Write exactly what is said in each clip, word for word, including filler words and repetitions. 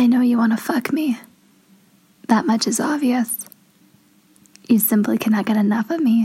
I know you want to fuck me. That much is obvious. You simply cannot get enough of me.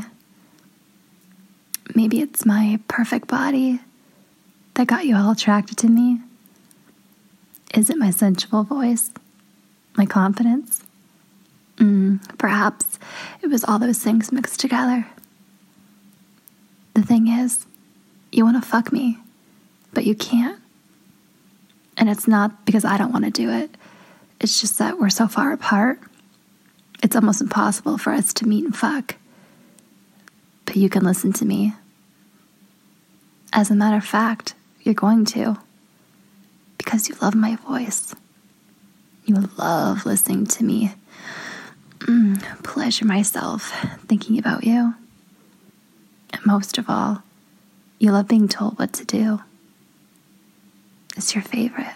Maybe it's my perfect body that got you all attracted to me. Is it my sensual voice? My confidence? Mm, perhaps it was all those things mixed together. The thing is, you want to fuck me, but you can't. And it's not because I don't want to do it. It's just that we're so far apart. It's almost impossible for us to meet and fuck. But you can listen to me. As a matter of fact, you're going to. Because you love my voice. You love listening to me. Mm, pleasure myself thinking about you. And most of all, you love being told what to do. It's your favorite.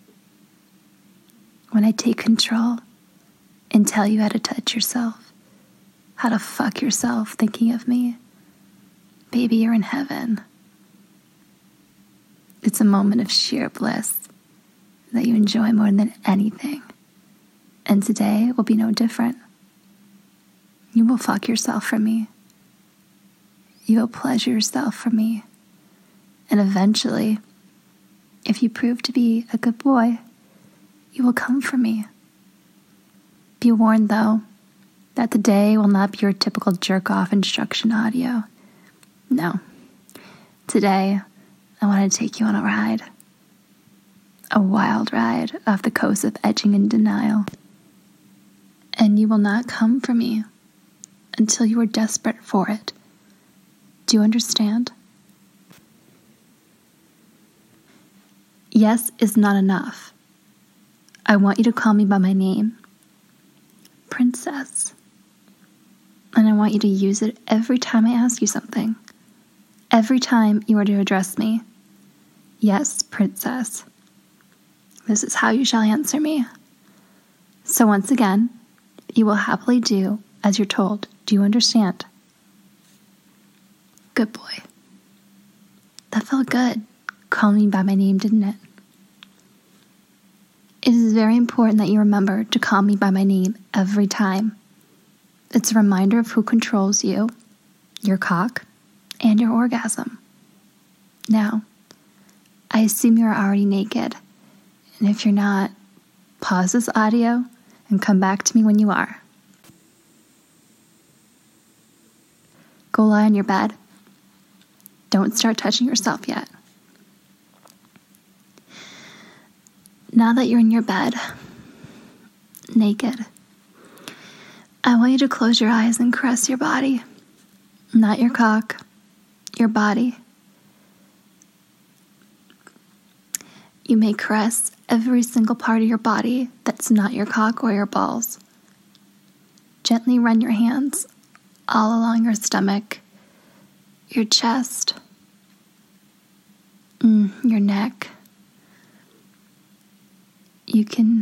When I take control and tell you how to touch yourself, how to fuck yourself thinking of me, baby, you're in heaven. It's a moment of sheer bliss that you enjoy more than anything. And today will be no different. You will fuck yourself for me. You will pleasure yourself for me. And eventually, if you prove to be a good boy, you will come for me. Be warned, though, that today will not be your typical jerk-off instruction audio. No. Today, I want to take you on a ride. A wild ride off the coast of edging and denial. And you will not come for me until you are desperate for it. Do you understand? Yes is not enough. I want you to call me by my name, Princess. And I want you to use it every time I ask you something. Every time you are to address me. Yes, Princess. This is how you shall answer me. So once again, you will happily do as you're told. Do you understand? Good boy. That felt good. Calling me by my name, didn't it? It is very important that you remember to call me by my name every time. It's a reminder of who controls you, your cock, and your orgasm. Now, I assume you're already naked, and if you're not, pause this audio and come back to me when you are. Go lie on your bed. Don't start touching yourself yet. Now that you're in your bed, naked, I want you to close your eyes and caress your body. Not your cock, your body. You may caress every single part of your body that's not your cock or your balls. Gently run your hands all along your stomach, your chest, mm, your neck. You can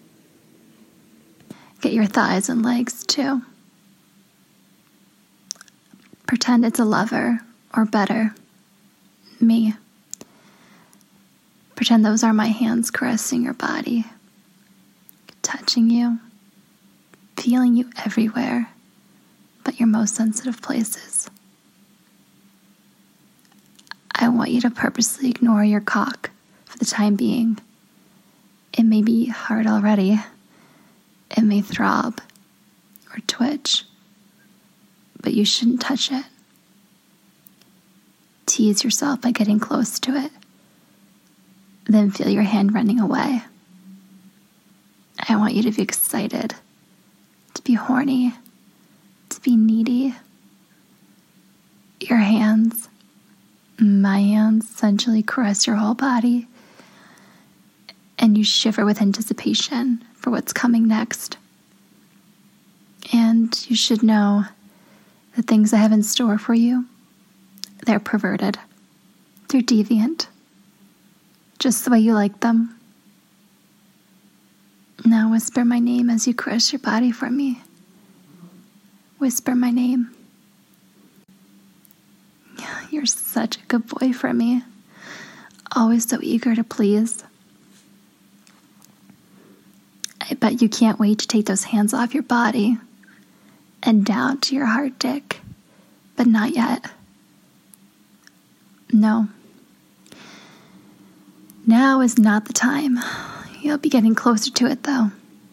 get your thighs and legs too. Pretend it's a lover, or better, me. Pretend those are my hands caressing your body, touching you, feeling you everywhere but your most sensitive places. I want you to purposely ignore your cock for the time being. It may be hard already. It may throb or twitch, but you shouldn't touch it. Tease yourself by getting close to it. Then feel your hand running away. I want you to be excited, to be horny, to be needy. Your hands, my hands, essentially caress your whole body, and you shiver with anticipation for what's coming next. And you should know the things I have in store for you, they're perverted. They're deviant. Just the way you like them. Now whisper my name as you caress your body for me. Whisper my name. You're such a good boy for me. Always so eager to please. I bet you can't wait to take those hands off your body and down to your heart, Dick. But not yet. No. Now is not the time. You'll be getting closer to it, though.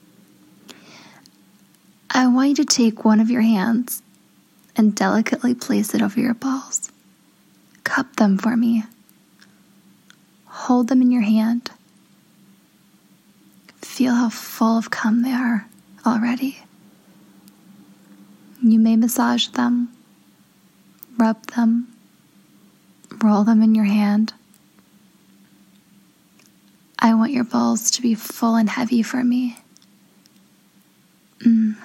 I want you to take one of your hands and delicately place it over your balls. Cup them for me. Hold them in your hand. Feel how full of cum they are already. You may massage them, rub them, roll them in your hand. I want your balls to be full and heavy for me. Mm.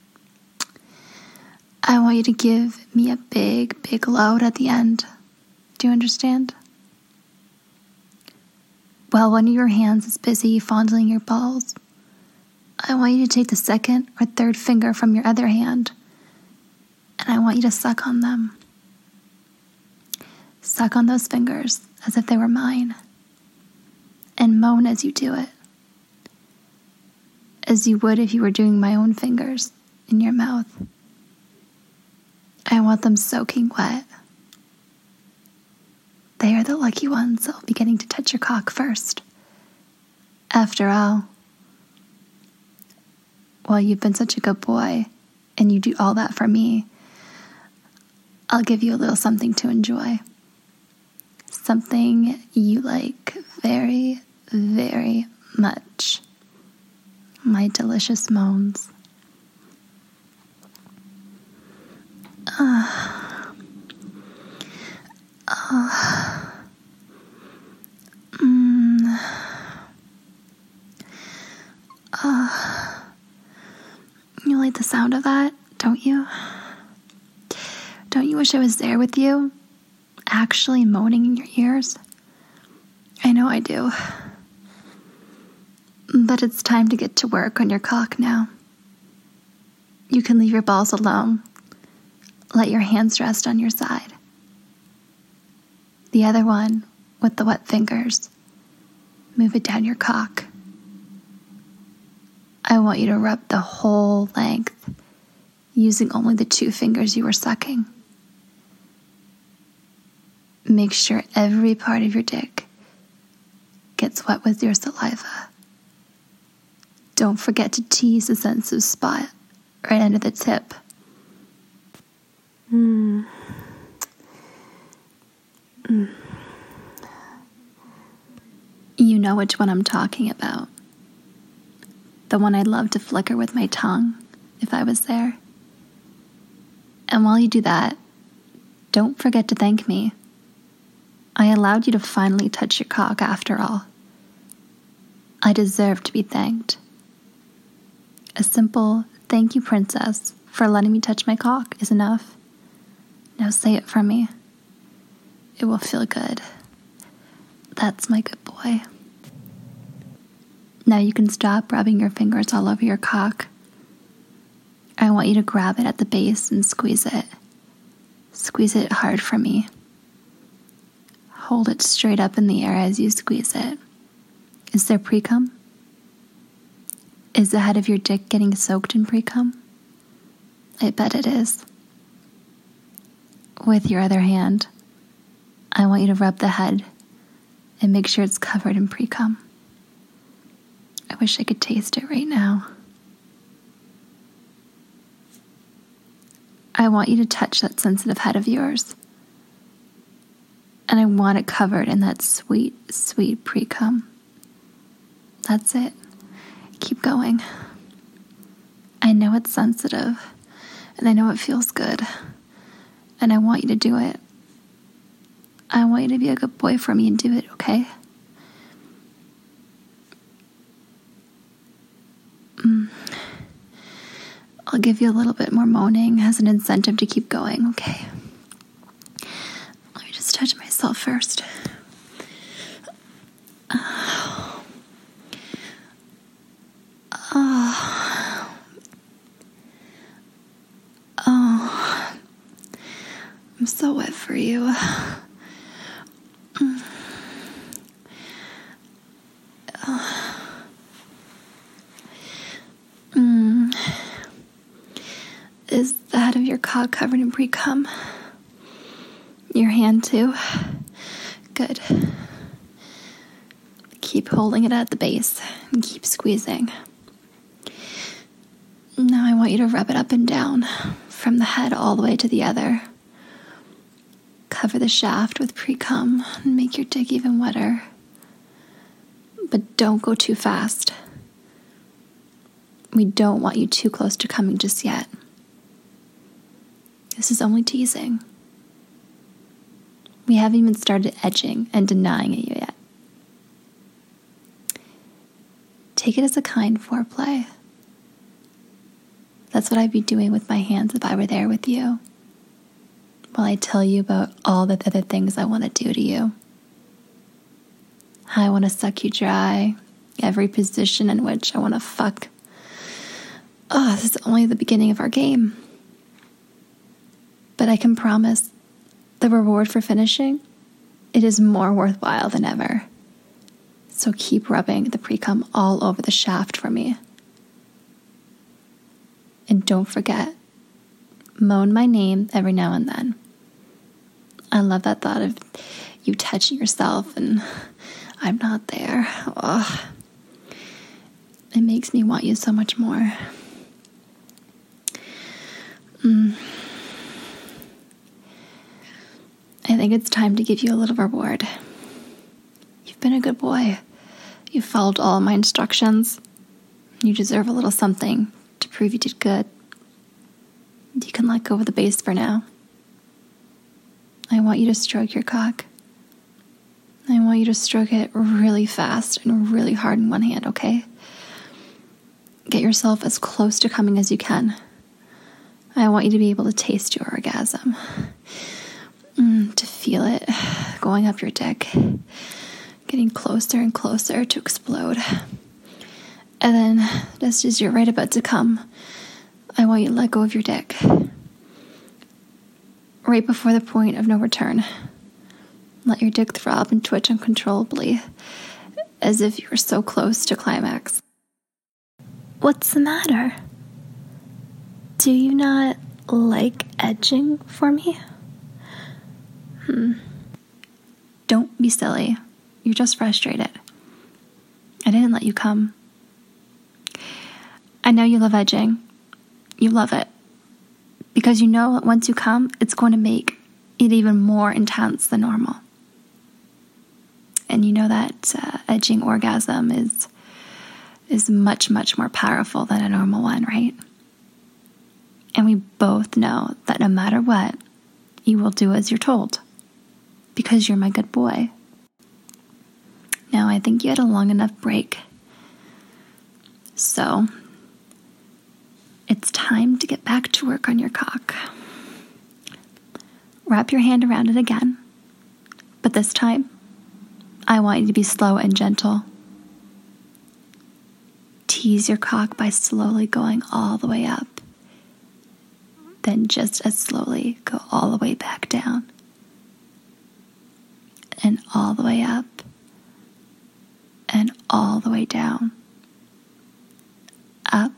I want you to give me a big, big load at the end. Do you understand? While one of your hands is busy fondling your balls, I want you to take the second or third finger from your other hand, and I want you to suck on them. Suck on those fingers as if they were mine, and moan as you do it, as you would if you were doing my own fingers in your mouth. I want them soaking wet. They are the lucky ones that will be getting to touch your cock first. After all, well, you've been such a good boy, and you do all that for me, I'll give you a little something to enjoy. Something you like very, very much. My delicious moans. Uh, uh, mm, uh, you like the sound of that, don't you? Don't you wish I was there with you, actually moaning in your ears? I know I do. But it's time to get to work on your cock now. You can leave your balls alone. Let your hands rest on your side. The other one, with the wet fingers, move it down your cock. I want you to rub the whole length, using only the two fingers you were sucking. Make sure every part of your dick gets wet with your saliva. Don't forget to tease the sensitive spot right under the tip. Mm. Mm. You know which one I'm talking about. The one I'd love to flicker with my tongue if I was there. And while you do that, don't forget to thank me. I allowed you to finally touch your cock after all. I deserve to be thanked. A simple thank you, princess, for letting me touch my cock is enough. Now say it for me. It will feel good. That's my good boy. Now you can stop rubbing your fingers all over your cock. I want you to grab it at the base and squeeze it. Squeeze it hard for me. Hold it straight up in the air as you squeeze it. Is there pre-cum? Is the head of your dick getting soaked in pre-cum? I bet it is. With your other hand, I want you to rub the head and make sure it's covered in pre-cum. I wish I could taste it right now. I want you to touch that sensitive head of yours. And I want it covered in that sweet, sweet pre-cum. That's it. Keep going. I know it's sensitive, and I know it feels good, and I want you to do it. I want you to be a good boy for me and do it, okay? Mm. I'll give you a little bit more moaning as an incentive to keep going, okay? Let me just touch myself first. Oh. Oh. Oh. I'm so wet for you. side of your cock covered in pre-cum. Your hand too. Good. Keep holding it at the base and keep squeezing. Now I want you to rub it up and down from the head all the way to the other. Cover the shaft with pre-cum and make your dick even wetter. But don't go too fast. We don't want you too close to coming just yet. This is only teasing. We haven't even started edging and denying it yet. Take it as a kind foreplay. That's what I'd be doing with my hands if I were there with you, while I tell you about all the other things I want to do to you. How I want to suck you dry, every position in which I want to fuck. Oh, this is only the beginning of our game. But I can promise the reward for finishing, it is more worthwhile than ever. So keep rubbing the pre-cum all over the shaft for me. And don't forget, moan my name every now and then. I love that thought of you touching yourself and I'm not there. Ugh. It makes me want you so much more. Mm. I think it's time to give you a little reward. You've been a good boy. You followed all my instructions. You deserve a little something to prove you did good. You can let go of the base for now. I want you to stroke your cock. I want you to stroke it really fast and really hard in one hand, okay? Get yourself as close to coming as you can. I want you to be able to taste your orgasm. Mm, to feel it going up your dick. Getting closer and closer to explode. And then, just as you're right about to come, I want you to let go of your dick. Right before the point of no return. Let your dick throb and twitch uncontrollably, as if you were so close to climax. What's the matter? Do you not like edging for me? Hmm. Don't be silly. You're just frustrated. I didn't let you come. I know you love edging. You love it. Because you know that once you come, it's going to make it even more intense than normal. And you know that uh, edging orgasm is is much, much more powerful than a normal one, right? And we both know that no matter what, you will do as you're told. Because you're my good boy. Now, I think you had a long enough break. So, it's time to get back to work on your cock. Wrap your hand around it again. But this time, I want you to be slow and gentle. Tease your cock by slowly going all the way up. Then just as slowly go all the way back down. And all the way up. And all the way down. Up.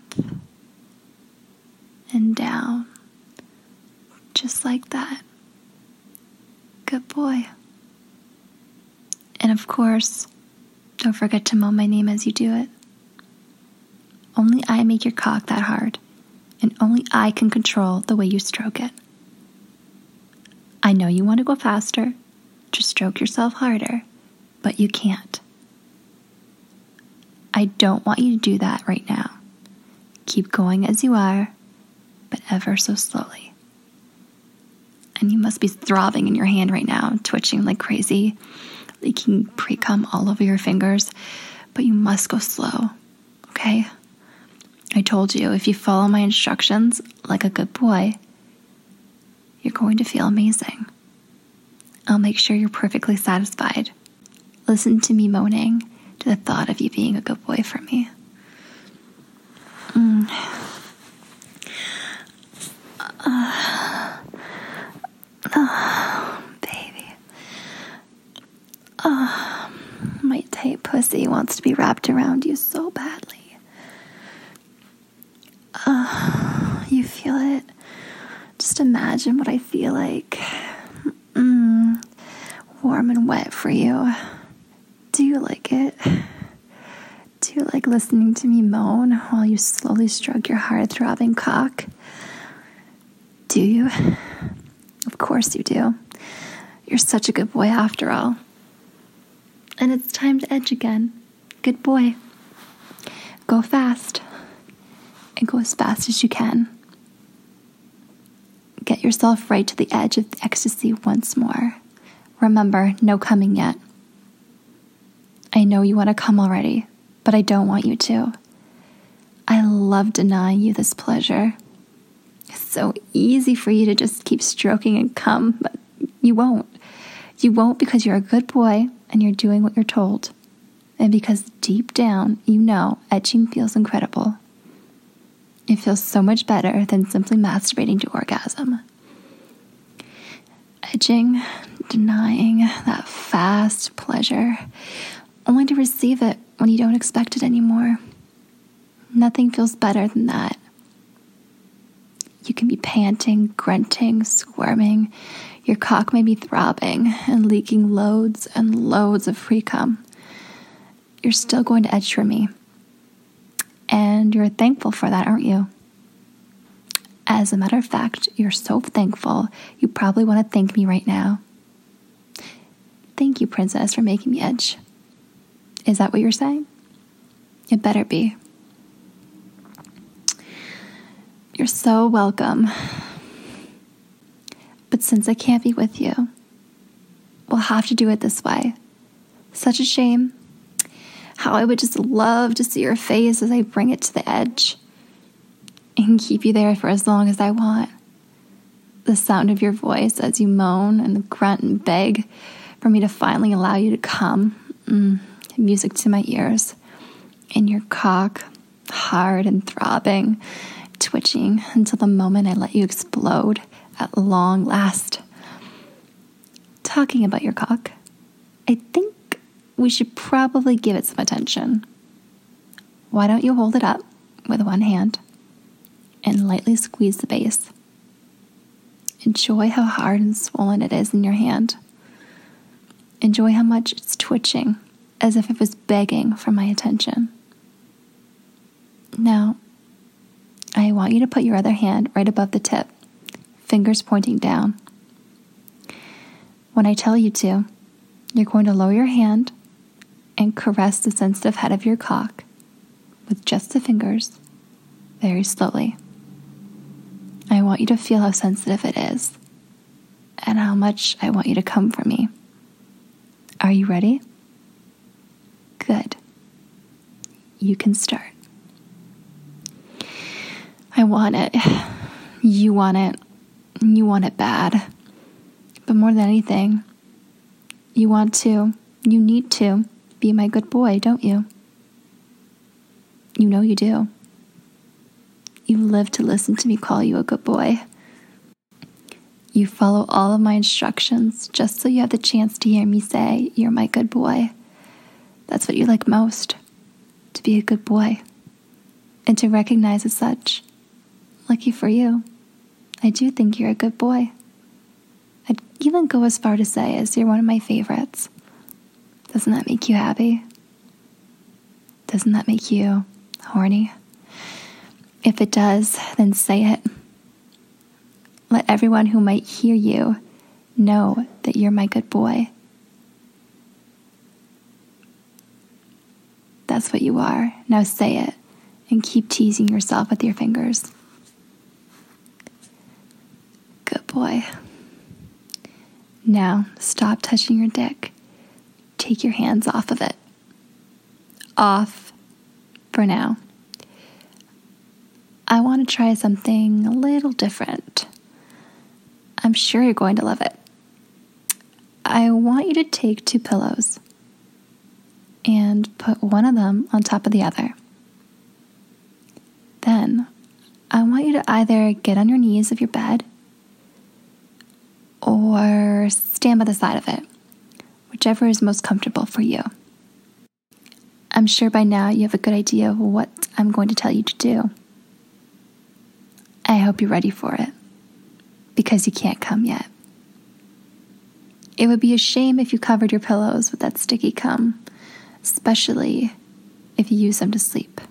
And down. Just like that. Good boy. And of course, don't forget to moan my name as you do it. Only I make your cock that hard, and only I can control the way you stroke it. I know you want to go faster, to stroke yourself harder, but you can't. I don't want you to do that right now. Keep going as you are, but ever so slowly. And you must be throbbing in your hand right now, twitching like crazy, leaking pre-cum all over your fingers, but you must go slow, okay? I told you, if you follow my instructions like a good boy, you're going to feel amazing. I'll make sure you're perfectly satisfied. Listen to me moaning to the thought of you being a good boy for me. Mm. Uh, oh, baby. Oh, my tight pussy wants to be wrapped around you so badly. Uh, you feel it Just imagine what I feel like. Mm, warm and wet for you. Do you like it? Do you like listening to me moan while you slowly stroke your hard-throbbing cock? Do you? Of course you do. You're such a good boy after all. And it's time to edge again. Good boy. Go fast. And go as fast as you can. Get yourself right to the edge of ecstasy once more. Remember, no coming yet. I know you want to come already, but I don't want you to. I love denying you this pleasure. It's so easy for you to just keep stroking and come, but you won't. You won't because you're a good boy and you're doing what you're told. And because deep down, you know edging feels incredible. It feels so much better than simply masturbating to orgasm. Edging, denying that fast pleasure, only to receive it when you don't expect it anymore. Nothing feels better than that. You can be panting, grunting, squirming. Your cock may be throbbing and leaking loads and loads of free cum. You're still going to edge for me. And you're thankful for that, aren't you? As a matter of fact, you're so thankful, you probably want to thank me right now. Thank you, princess, for making me edge. Is that what you're saying? It better be. You're so welcome. But since I can't be with you, we'll have to do it this way. Such a shame. How I would just love to see your face as I bring it to the edge and keep you there for as long as I want. The sound of your voice as you moan and the grunt and beg for me to finally allow you to come. Mm, music to my ears. And your cock, hard and throbbing, twitching until the moment I let you explode at long last. Talking about your cock, I think we should probably give it some attention. Why don't you hold it up with one hand and lightly squeeze the base? Enjoy how hard and swollen it is in your hand. Enjoy how much it's twitching, as if it was begging for my attention. Now, I want you to put your other hand right above the tip, fingers pointing down. When I tell you to, you're going to lower your hand and caress the sensitive head of your cock with just the fingers, very slowly. I want you to feel how sensitive it is and how much I want you to come for me. Are you ready? Good. You can start. I want it. You want it. You want it bad. But more than anything, you want to, you need to be my good boy, don't you? You know you do. You live to listen to me call you a good boy. You follow all of my instructions just so you have the chance to hear me say, you're my good boy. That's what you like most, to be a good boy, and to recognize as such. Lucky for you, I do think you're a good boy. I'd even go as far to say as you're one of my favorites. Doesn't that make you happy? Doesn't that make you horny? If it does, then say it. Let everyone who might hear you know that you're my good boy. That's what you are. Now say it and keep teasing yourself with your fingers. Good boy. Now stop touching your dick. Take your hands off of it. Off for now. I want to try something a little different. I'm sure you're going to love it. I want you to take two pillows and put one of them on top of the other. Then, I want you to either get on your knees of your bed or stand by the side of it, whichever is most comfortable for you. I'm sure by now you have a good idea of what I'm going to tell you to do. I hope you're ready for it. because you can't come yet. It would be a shame if you covered your pillows with that sticky cum, especially if you use them to sleep.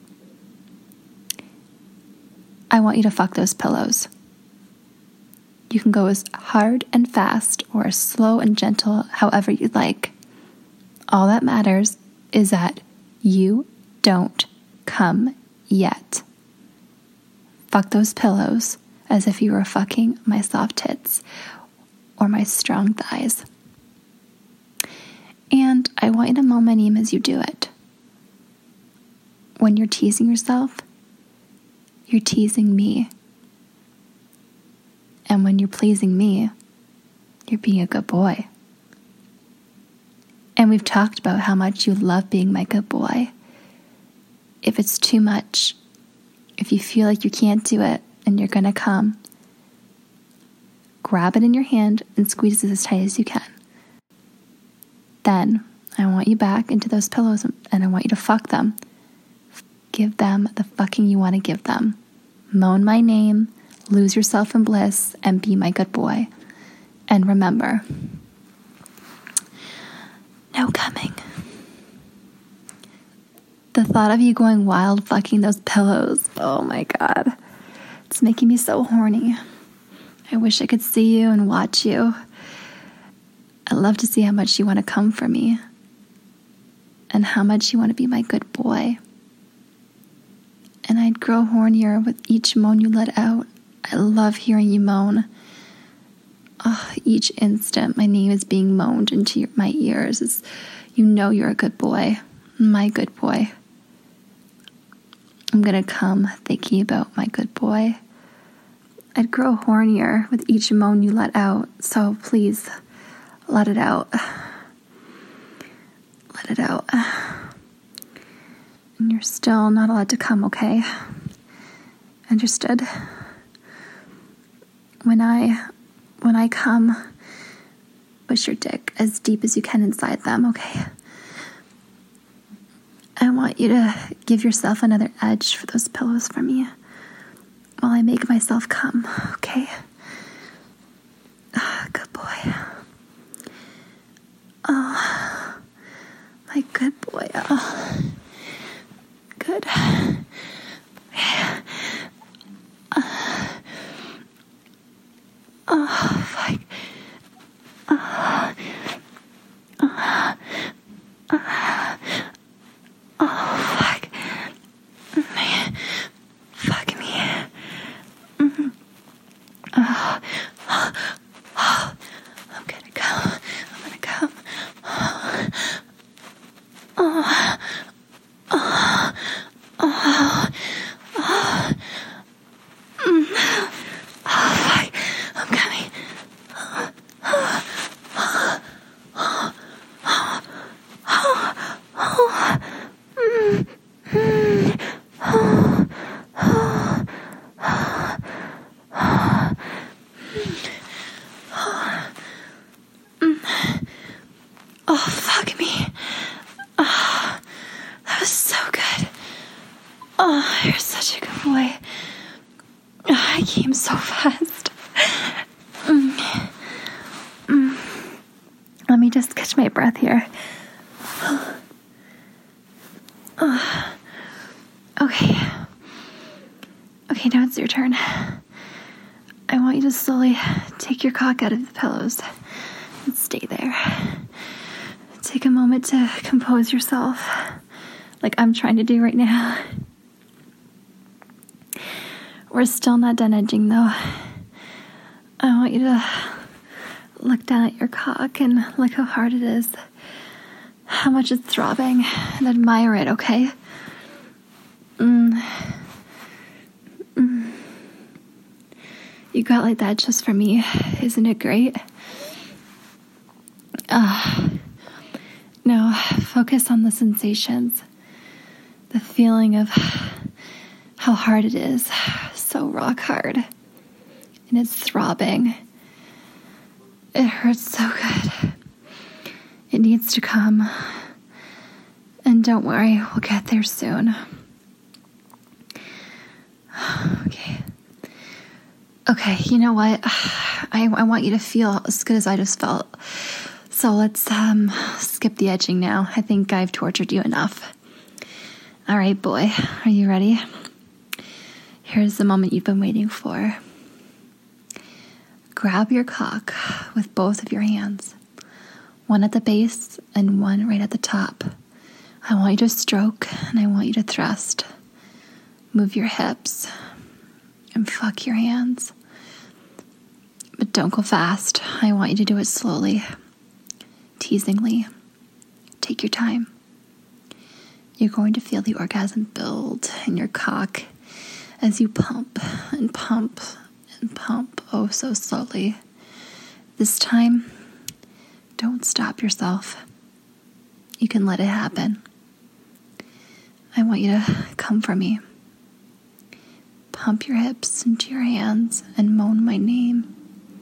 I want you to fuck those pillows. You can go as hard and fast or as slow and gentle, however you'd like. All that matters is that you don't come yet. Fuck those pillows as if you were fucking my soft tits or my strong thighs. And I want you to moan my name as you do it. When you're teasing yourself, you're teasing me. And when you're pleasing me, you're being a good boy. And we've talked about how much you love being my good boy. If it's too much, if you feel like you can't do it and you're gonna come, grab it in your hand and squeeze it as tight as you can. Then I want you back into those pillows and I want you to fuck them. Give them the fucking you want to give them. Moan my name, lose yourself in bliss, and be my good boy. And remember, no coming. The thought of you going wild fucking those pillows, oh my God. It's making me so horny. I wish I could see you and watch you. I'd love to see how much you want to come for me. And how much you want to be my good boy. And I'd grow hornier with each moan you let out. I love hearing you moan. Oh, each instant my name is being moaned into your, my ears. It's, you know you're a good boy. My good boy. I'm gonna come thinking about my good boy. I'd grow hornier with each moan you let out. So please, let it out. Let it out. And you're still not allowed to come, okay? Understood? When I, when I come, push your dick as deep as you can inside them, okay? I want you to give yourself another edge for those pillows for me while I make myself come, okay? Oh, good boy. Oh, my good boy. Oh. Good. Oh, fuck. Oh, oh, oh, oh, fuck. Fuck me. Mm-hmm. Oh, oh, oh, I'm gonna come. I'm gonna come. Oh, oh, oh, oh, oh, mm. Oh, fuck. I'm coming. Oh, oh, oh, oh, oh, oh, mm, mm, oh, oh, oh, oh, mm. Oh, fuck me. Oh, that was so good. Oh, you're such a good boy. Oh, I came so fast. Mm. Mm. Let me just catch my breath here. Oh. Okay. Okay, now it's your turn. I want you to slowly take your cock out of the pillows and stay there. Take a moment to compose yourself, like I'm trying to do right now. We're still not done edging, though. I want you to look down at your cock and look how hard it is, how much it's throbbing, and admire it, okay? Mm. Mm. You got like that just for me. Isn't it great? Uh, now, focus on the sensations, the feeling of how hard it is, so rock hard, and it's throbbing. It hurts so good. It needs to come, and don't worry, we'll get there soon. Okay. Okay, you know what? I, I want you to feel as good as I just felt. So let's um, skip the edging now. I think I've tortured you enough. All right, boy, are you ready? Here's the moment you've been waiting for. Grab your cock with both of your hands, one at the base and one right at the top. I want you to stroke and I want you to thrust. Move your hips and fuck your hands. But don't go fast. I want you to do it slowly, teasingly. Take your time. You're going to feel the orgasm build in your cock as you pump and pump and pump, oh so slowly. This time, don't stop yourself. You can let it happen. I want you to come for me. Pump your hips into your hands and moan my name.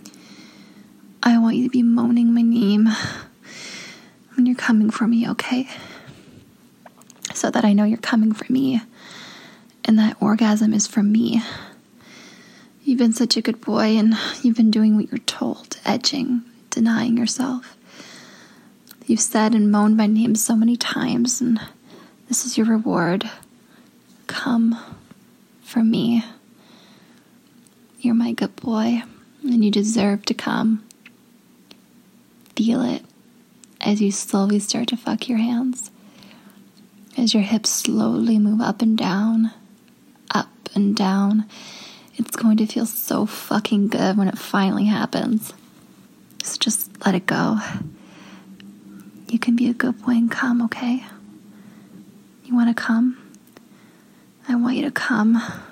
I want you to be moaning my name when you're coming for me, okay? So that I know you're coming for me and that orgasm is for me. You've been such a good boy and you've been doing what you're told, edging, denying yourself. You've said and moaned my name so many times, and this is your reward. Come for me. You're my good boy, and you deserve to come. Feel it as you slowly start to fuck your hands, as your hips slowly move up and down, up and down. It's going to feel so fucking good when it finally happens. So just let it go. You can be a good boy and come, okay? You want to come? I want you to come.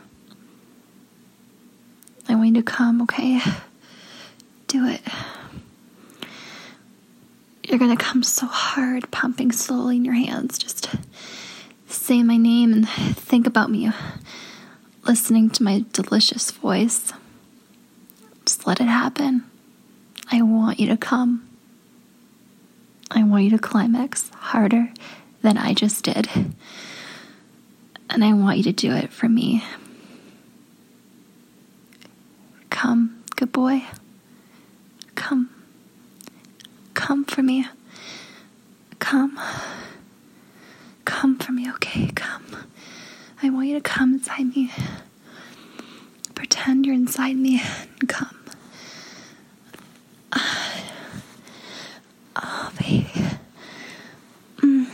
I want you to come, okay? Do it. You're going to come so hard, pumping slowly in your hands. Just say my name and think about me, listening to my delicious voice. Just let it happen. I want you to come. I want you to climax harder than I just did. And I want you to do it for me. Come, good boy. Come. Come for me. Come. Come for me, okay? Come. I want you to come inside me. Pretend you're inside me and come. Oh, baby. Mm.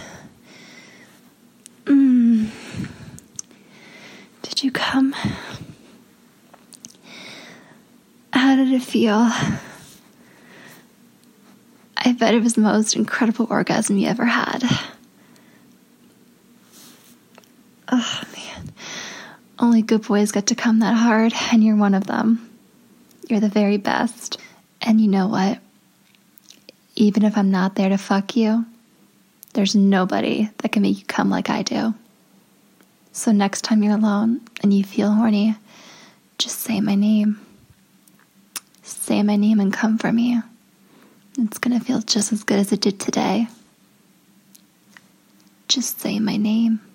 Mm. Did you come? How did it feel? I bet it was the most incredible orgasm you ever had. Oh, man. Only good boys get to come that hard, and you're one of them. You're the very best. And you know what? Even if I'm not there to fuck you, there's nobody that can make you come like I do. So next time you're alone and you feel horny, just say my name. Say my name and come for me. It's gonna feel just as good as it did today. Just say my name.